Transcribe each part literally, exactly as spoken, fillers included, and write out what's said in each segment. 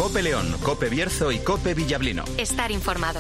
COPE León, COPE Bierzo y COPE Villablino. Estar informado.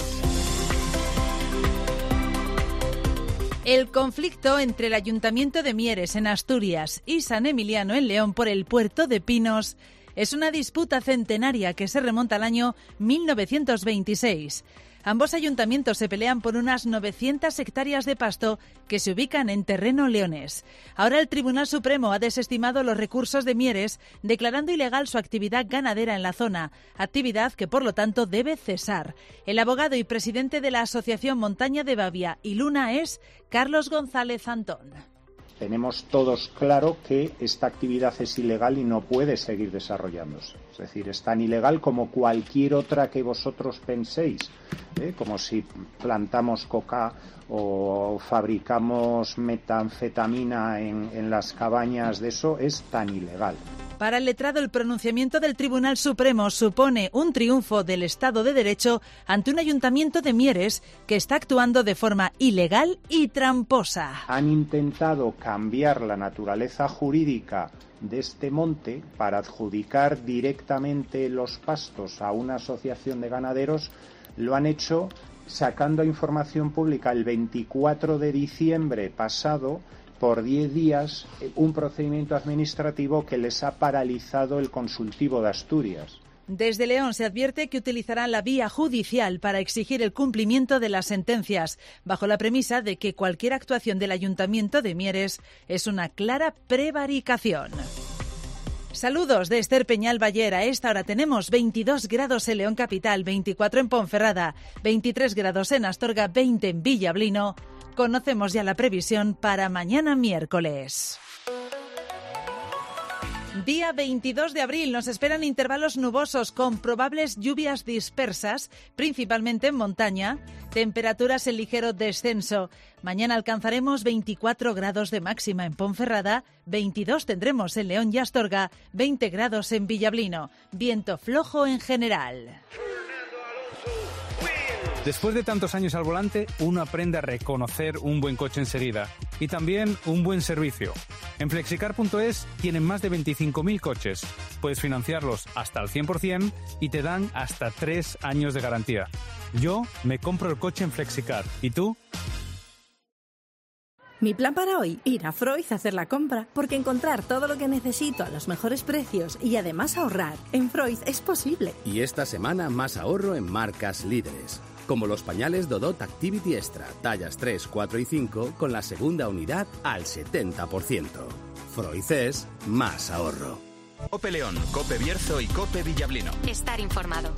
El conflicto entre el Ayuntamiento de Mieres en Asturias y San Emiliano en León por el puerto de Pinos es una disputa centenaria que se remonta al año mil novecientos veintiséis. Ambos ayuntamientos se pelean por unas novecientas hectáreas de pasto que se ubican en terreno leonés. Ahora el Tribunal Supremo ha desestimado los recursos de Mieres, declarando ilegal su actividad ganadera en la zona, actividad que por lo tanto debe cesar. El abogado y presidente de la Asociación Montaña de Bavia y Luna es Carlos González Antón. Tenemos todos claro que esta actividad es ilegal y no puede seguir desarrollándose. Es decir, es tan ilegal como cualquier otra que vosotros penséis, ¿eh? Como si plantamos coca o fabricamos metanfetamina en, en las cabañas, de eso es tan ilegal. Para el letrado, el pronunciamiento del Tribunal Supremo supone un triunfo del Estado de Derecho ante un ayuntamiento de Mieres que está actuando de forma ilegal y tramposa. Han intentado cambiar la naturaleza jurídica de este monte para adjudicar directamente los pastos a una asociación de ganaderos. Lo han hecho sacando información pública el veinticuatro de diciembre pasado, por diez días, un procedimiento administrativo que les ha paralizado el consultivo de Asturias. Desde León se advierte que utilizarán la vía judicial para exigir el cumplimiento de las sentencias, bajo la premisa de que cualquier actuación del Ayuntamiento de Mieres es una clara prevaricación. Saludos de Esther Peñal Baller. A esta hora tenemos veintidós grados en León Capital, veinticuatro en Ponferrada, veintitrés grados en Astorga, veinte en Villablino. Conocemos ya la previsión para mañana miércoles. Día veintidós de abril, nos esperan intervalos nubosos con probables lluvias dispersas, principalmente en montaña, temperaturas en ligero descenso. Mañana alcanzaremos veinticuatro grados de máxima en Ponferrada, veintidós tendremos en León y Astorga, veinte grados en Villablino, viento flojo en general. Después de tantos años al volante, uno aprende a reconocer un buen coche enseguida y también un buen servicio. En Flexicar punto es tienen más de veinticinco mil coches. Puedes financiarlos hasta al cien por ciento y te dan hasta tres años de garantía. Yo me compro el coche en Flexicar. ¿Y tú? Mi plan para hoy, ir a Freud a hacer la compra, porque encontrar todo lo que necesito a los mejores precios y además ahorrar en Freud es posible. Y esta semana más ahorro en marcas líderes, como los pañales Dodot Activity Extra, tallas tres, cuatro y cinco, con la segunda unidad al setenta por ciento. Freud es más ahorro. COPE León, COPE Bierzo y COPE Villablino. Estar informado.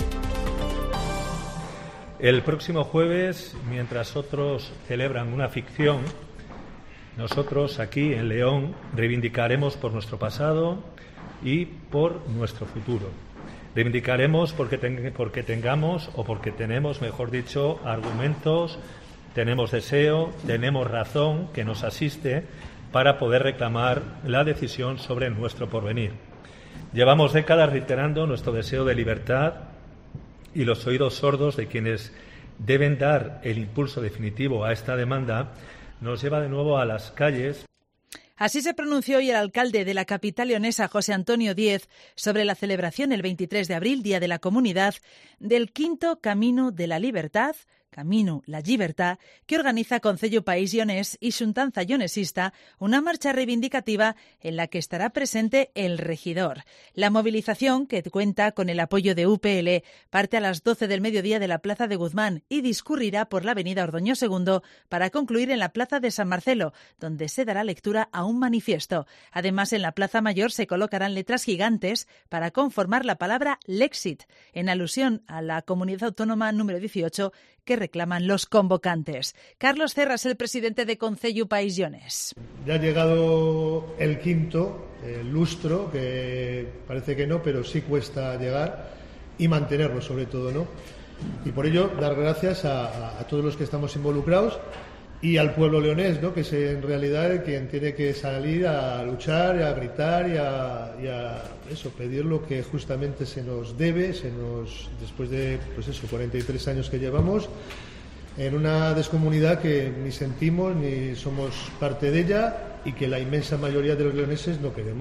El próximo jueves, mientras otros celebran una ficción, nosotros aquí en León reivindicaremos por nuestro pasado y por nuestro futuro. Reivindicaremos porque, ten, porque tengamos, o porque tenemos, mejor dicho, argumentos, tenemos deseo, tenemos razón que nos asiste para poder reclamar la decisión sobre nuestro porvenir. Llevamos décadas reiterando nuestro deseo de libertad y los oídos sordos de quienes deben dar el impulso definitivo a esta demanda nos lleva de nuevo a las calles. Así se pronunció hoy el alcalde de la capital leonesa, José Antonio Díez, sobre la celebración el veintitrés de abril, Día de la Comunidad, del quinto Camino de la Libertad, Camino la Llibertà, que organiza Concello País Lleonés y Xuntanza Lleonesista, una marcha reivindicativa en la que estará presente el regidor. La movilización, que cuenta con el apoyo de U P L, parte a las doce del mediodía de la Plaza de Guzmán y discurrirá por la avenida Ordoño segundo para concluir en la Plaza de San Marcelo, donde se dará lectura a un manifiesto. Además, en la Plaza Mayor se colocarán letras gigantes para conformar la palabra Lexit, en alusión a la comunidad autónoma número dieciocho que reclaman los convocantes. Carlos Cerras, el presidente de Concello País Lleonés. Ya ha llegado el quinto, el lustro, que parece que no, pero sí cuesta llegar y mantenerlo sobre todo, ¿no? Y por ello dar gracias a, a, a todos los que estamos involucrados y al pueblo leonés, ¿no?, que es en realidad quien tiene que salir a luchar, a gritar y a, y a eso, pedir lo que justamente se nos debe, se nos después de pues eso, cuarenta y tres años que llevamos en una descomunidad que ni sentimos ni somos parte de ella y que la inmensa mayoría de los leoneses no queremos.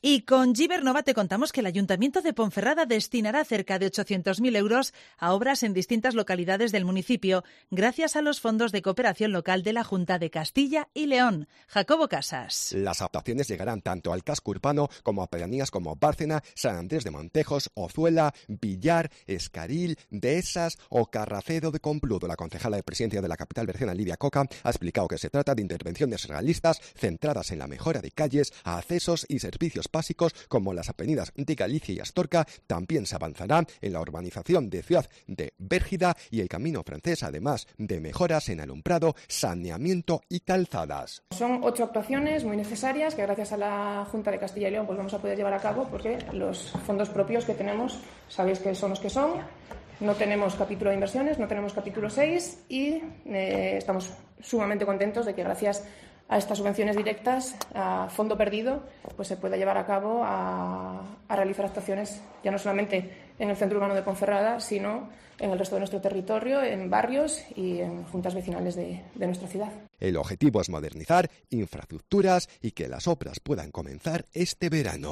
Y con Gibernova te contamos que el Ayuntamiento de Ponferrada destinará cerca de ochocientos mil euros a obras en distintas localidades del municipio, gracias a los fondos de cooperación local de la Junta de Castilla y León. Jacobo Casas. Las adaptaciones llegarán tanto al casco urbano como a pedanías como Bárcena, San Andrés de Montejos, Ozuela, Villar, Escaril, Dehesas o Carracedo de Compludo. La concejala de Presidencia de la capital berciana, Lidia Coca, ha explicado que se trata de intervenciones realistas centradas en la mejora de calles, accesos y servicios básicos como las avenidas de Galicia y Astorga. También se avanzará en la urbanización de Ciudad de Bérgida y el Camino Francés, además de mejoras en alumbrado, saneamiento y calzadas. Son ocho actuaciones muy necesarias que gracias a la Junta de Castilla y León pues vamos a poder llevar a cabo, porque los fondos propios que tenemos sabéis que son los que son. No tenemos capítulo de inversiones, no tenemos capítulo seis y eh, estamos sumamente contentos de que gracias a estas subvenciones directas, a fondo perdido, pues se pueda llevar a cabo a, a realizar actuaciones ya no solamente en el centro urbano de Ponferrada, sino en el resto de nuestro territorio, en barrios y en juntas vecinales de, de nuestra ciudad. El objetivo es modernizar infraestructuras y que las obras puedan comenzar este verano.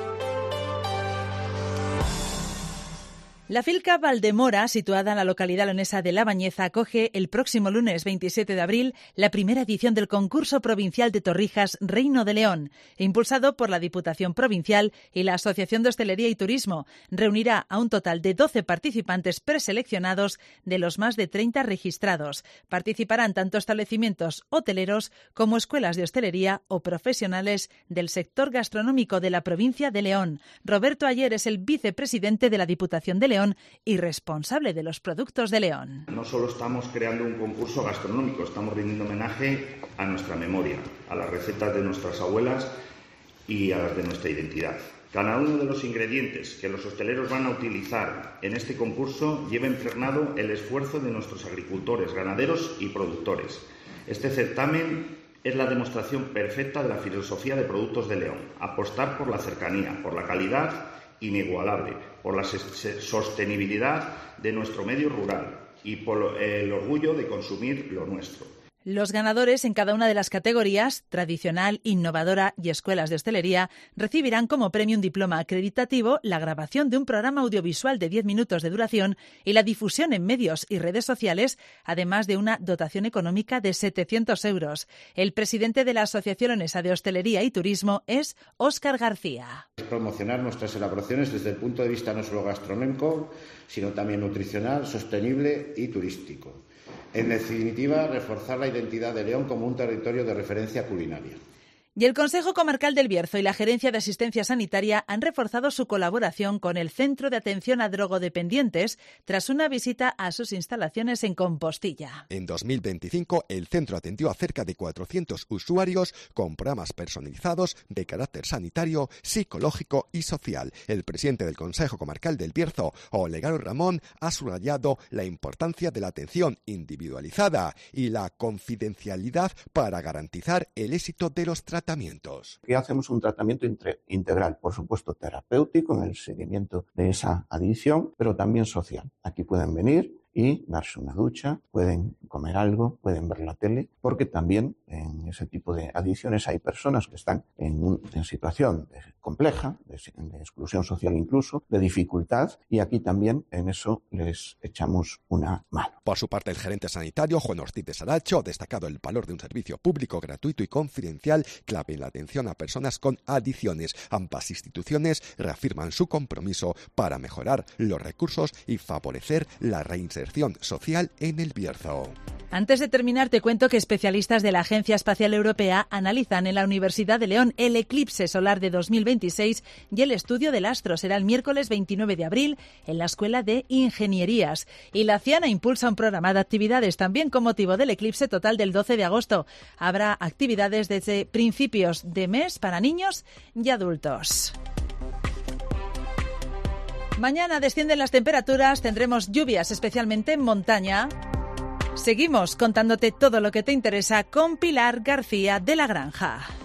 La Filca Valdemora, situada en la localidad leonesa de La Bañeza, acoge el próximo lunes veintisiete de abril la primera edición del concurso provincial de torrijas Reino de León, impulsado por la Diputación Provincial y la Asociación de Hostelería y Turismo. Reunirá a un total de doce participantes preseleccionados de los más de treinta registrados. Participarán tanto establecimientos hoteleros como escuelas de hostelería o profesionales del sector gastronómico de la provincia de León. Roberto Ayer es el vicepresidente de la Diputación de León y responsable de los productos de León. No solo estamos creando un concurso gastronómico, estamos rindiendo homenaje a nuestra memoria, a las recetas de nuestras abuelas y a las de nuestra identidad. Cada uno de los ingredientes que los hosteleros van a utilizar en este concurso lleva impregnado el esfuerzo de nuestros agricultores, ganaderos y productores. Este certamen es la demostración perfecta de la filosofía de Productos de León: apostar por la cercanía, por la calidad inigualable, por la sostenibilidad de nuestro medio rural y por el orgullo de consumir lo nuestro. Los ganadores en cada una de las categorías, tradicional, innovadora y escuelas de hostelería, recibirán como premio un diploma acreditativo, la grabación de un programa audiovisual de diez minutos de duración y la difusión en medios y redes sociales, además de una dotación económica de setecientos euros. El presidente de la Asociación Leonesa de Hostelería y Turismo es Óscar García. Es promocionar nuestras elaboraciones desde el punto de vista no solo gastronómico, sino también nutricional, sostenible y turístico. En definitiva, reforzar la identidad de León como un territorio de referencia culinaria. Y el Consejo Comarcal del Bierzo y la Gerencia de Asistencia Sanitaria han reforzado su colaboración con el Centro de Atención a Drogodependientes tras una visita a sus instalaciones en Compostilla. En dos mil veinticinco, el centro atendió a cerca de cuatrocientos usuarios con programas personalizados de carácter sanitario, psicológico y social. El presidente del Consejo Comarcal del Bierzo, Olegario Ramón, ha subrayado la importancia de la atención individualizada y la confidencialidad para garantizar el éxito de los tratamientos. Tratamientos. Aquí hacemos un tratamiento integral, por supuesto terapéutico en el seguimiento de esa adicción, pero también social. Aquí pueden venir y darse una ducha, pueden comer algo, pueden ver la tele, porque también en ese tipo de adicciones hay personas que están en, un, en situación de, compleja, de, de exclusión social incluso, de dificultad, y aquí también en eso les echamos una mano. Por su parte, el gerente sanitario, Juan Ortiz de Saracho, ha destacado el valor de un servicio público gratuito y confidencial clave en la atención a personas con adicciones. Ambas instituciones reafirman su compromiso para mejorar los recursos y favorecer la reinserción social en el Bierzo. Antes de terminar, te cuento que especialistas de la Agencia Espacial Europea analizan en la Universidad de León el eclipse solar de dos mil veintiséis y el estudio del astro. Será el miércoles veintinueve de abril en la Escuela de Ingenierías. Y la Ciana impulsa un programa de actividades también con motivo del eclipse total del doce de agosto. Habrá actividades desde principios de mes para niños y adultos. Mañana descienden las temperaturas, tendremos lluvias especialmente en montaña. Seguimos contándote todo lo que te interesa con Pilar García de la Granja.